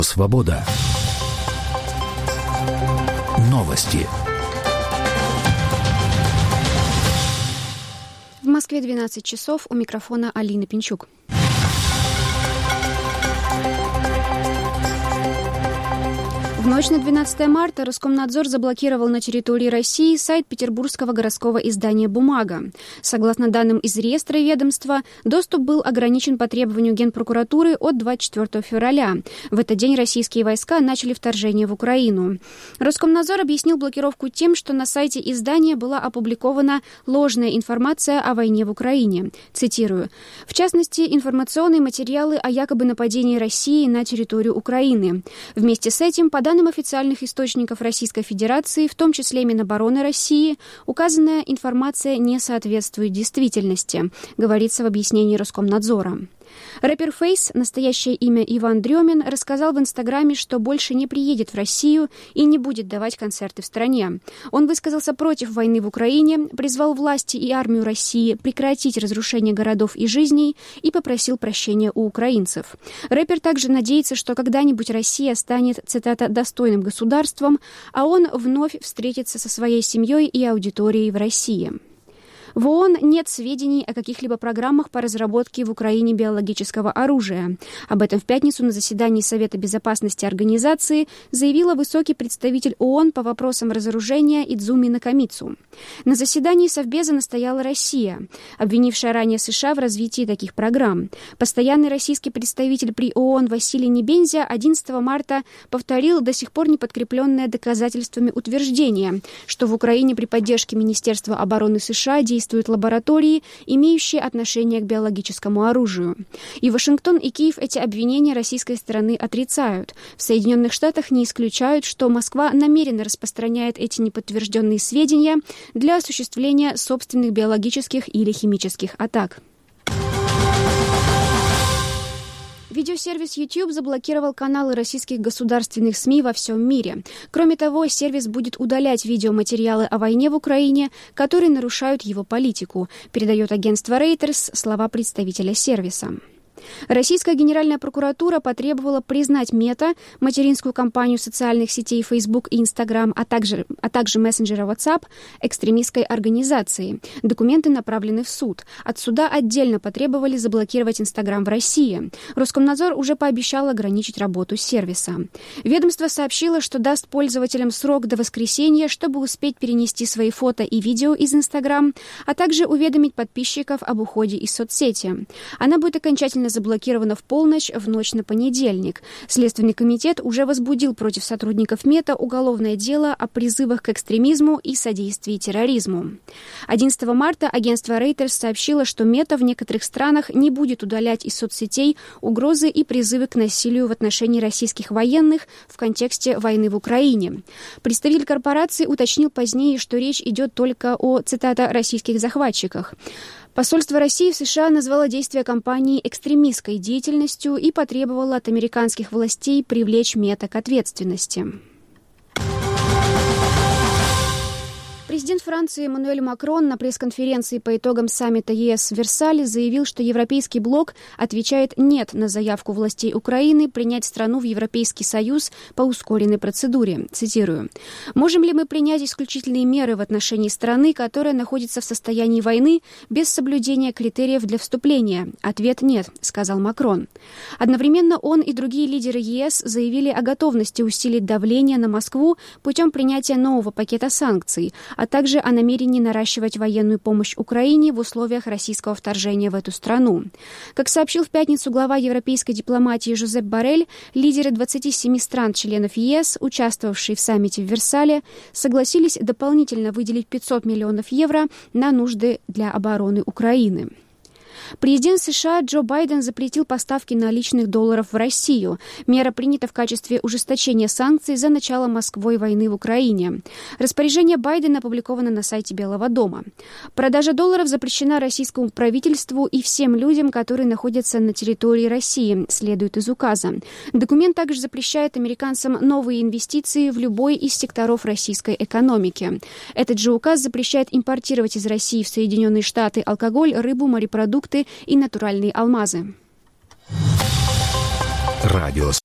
Свобода. Новости. В Москве 12 часов. У микрофона Алина Пинчук. В ночь на 12 марта Роскомнадзор заблокировал на территории России сайт петербургского городского издания «Бумага». Согласно данным из реестра ведомства, доступ был ограничен по требованию Генпрокуратуры от 24 февраля. В этот день российские войска начали вторжение в Украину. Роскомнадзор объяснил блокировку тем, что на сайте издания была опубликована ложная информация о войне в Украине. Цитирую. В частности, информационные материалы о якобы нападении России на территорию Украины. Вместе с этим, по данным официальных источников Российской Федерации, в том числе Минобороны России, указанная информация не соответствует действительности, говорится в объяснении Роскомнадзора. Рэпер Фейс, настоящее имя Иван Дрёмин, рассказал в Инстаграме, что больше не приедет в Россию и не будет давать концерты в стране. Он высказался против войны в Украине, призвал власти и армию России прекратить разрушение городов и жизней и попросил прощения у украинцев. Рэпер также надеется, что когда-нибудь Россия станет, цитата, «достойным государством», а он вновь встретится со своей семьей и аудиторией в России. В ООН нет сведений о каких-либо программах по разработке в Украине биологического оружия. Об этом в пятницу на заседании Совета безопасности организации заявила высокий представитель ООН по вопросам разоружения Идзуми Накамицу. На заседании Совбеза настояла Россия, обвинившая ранее США в развитии таких программ. Постоянный российский представитель при ООН Василий Небензя 11 марта повторил до сих пор не подкрепленное доказательствами утверждение, что в Украине при поддержке Министерства обороны США действуют лаборатории, имеющие отношение к биологическому оружию. И Вашингтон, и Киев эти обвинения российской стороны отрицают. В Соединенных Штатах не исключают, что Москва намеренно распространяет эти неподтвержденные сведения для осуществления собственных биологических или химических атак. Видеосервис YouTube заблокировал каналы российских государственных СМИ во всем мире. Кроме того, сервис будет удалять видеоматериалы о войне в Украине, которые нарушают его политику, передает агентство Reuters слова представителя сервиса. Российская Генеральная прокуратура потребовала признать Мета, материнскую компанию социальных сетей Facebook и Instagram, а также мессенджера WhatsApp, экстремистской организацией. Документы направлены в суд. От суда отдельно потребовали заблокировать Instagram в России. Роскомнадзор уже пообещал ограничить работу сервиса. Ведомство сообщило, что даст пользователям срок до воскресенья, чтобы успеть перенести свои фото и видео из Instagram, а также уведомить подписчиков об уходе из соцсети. Она будет окончательно заблокирована в полночь в ночь на понедельник. Следственный комитет уже возбудил против сотрудников Мета уголовное дело о призывах к экстремизму и содействии терроризму. 11 марта агентство Reuters сообщило, что Мета в некоторых странах не будет удалять из соцсетей угрозы и призывы к насилию в отношении российских военных в контексте войны в Украине. Представитель корпорации уточнил позднее, что речь идет только о, цитата, «российских захватчиках». Посольство России в США назвало действия компании экстремистской деятельностью и потребовало от американских властей привлечь Мета к ответственности. Президент Франции Эммануэль Макрон на пресс-конференции по итогам саммита ЕС в Версале заявил, что Европейский блок отвечает «нет» на заявку властей Украины принять страну в Европейский Союз по ускоренной процедуре. Цитирую. «Можем ли мы принять исключительные меры в отношении страны, которая находится в состоянии войны, без соблюдения критериев для вступления? Ответ «нет», — сказал Макрон. Одновременно он и другие лидеры ЕС заявили о готовности усилить давление на Москву путем принятия нового пакета санкций, а также о намерении наращивать военную помощь Украине в условиях российского вторжения в эту страну. Как сообщил в пятницу глава европейской дипломатии Жозеп Боррель, лидеры 27 стран-членов ЕС, участвовавшие в саммите в Версале, согласились дополнительно выделить 500 миллионов евро на нужды для обороны Украины. Президент США Джо Байден запретил поставки наличных долларов в Россию. Мера принята в качестве ужесточения санкций за начало Москвой войны в Украине. Распоряжение Байдена опубликовано на сайте Белого дома. Продажа долларов запрещена российскому правительству и всем людям, которые находятся на территории России, следует из указа. Документ также запрещает американцам новые инвестиции в любой из секторов российской экономики. Этот же указ запрещает импортировать из России в Соединенные Штаты алкоголь, рыбу, морепродукты и натуральные алмазы. Радио